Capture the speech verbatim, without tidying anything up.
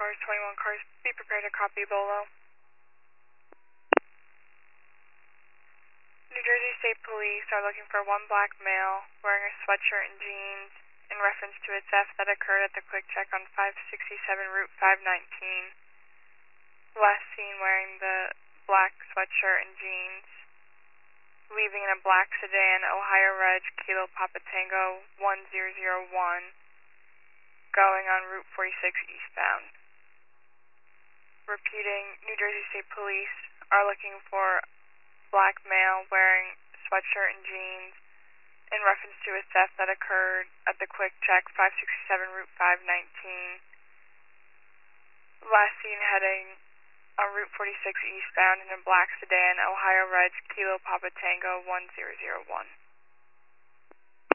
cars, twenty-one cars. Be prepared to copy Bolo. New Jersey State Police are looking for one black male wearing a sweatshirt and jeans in reference to a theft that occurred at the Quick Check on five sixty-seven Route five nineteen. Last seen wearing the black sweatshirt and jeans, leaving in a black sedan, Ohio Reg, Kilo Papa Tango one zero zero one, going on Route forty-six eastbound. Repeating, New Jersey State Police are looking for black male wearing sweatshirt and jeans in reference to a theft that occurred at the Quick Check five sixty-seven Route five nineteen. Last seen heading on Route forty-six eastbound in a black sedan, Ohio Reg, Kilo Papa Tango one zero zero one.